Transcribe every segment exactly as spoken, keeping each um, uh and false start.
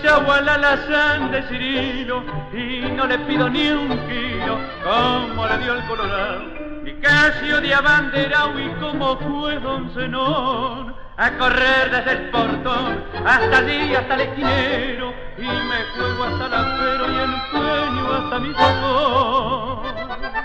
chavo al alazán de Cirilo y no le pido ni un kilo como le dio el Colorado. Y casi odia banderao y como fue don Zenón a correr desde el portón hasta allí, hasta el esquinero, y me juego hasta la pero y empeño hasta mi tocón.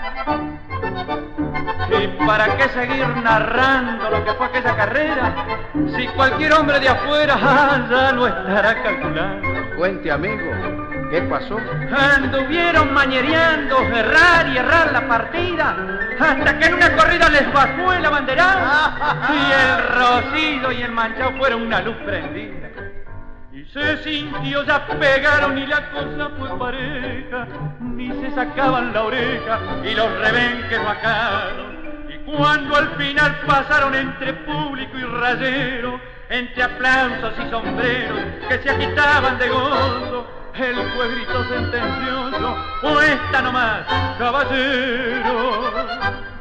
¿Y para qué seguir narrando lo que fue aquella carrera? Si cualquier hombre de afuera ah, ya lo estará calculando. Cuente, amigo, ¿qué pasó? Anduvieron mañereando, errar y errar la partida, hasta que en una corrida les bajó el abanderado y el rocío y el manchado fueron una luz prendida. Y se sintió, ya pegaron y la cosa fue pareja, ni se sacaban la oreja y los rebenques bajaron. Y cuando al final pasaron entre público y rayero, entre aplausos y sombreros que se agitaban de gozo, el juez gritó sentencioso: puesta nomás, caballero.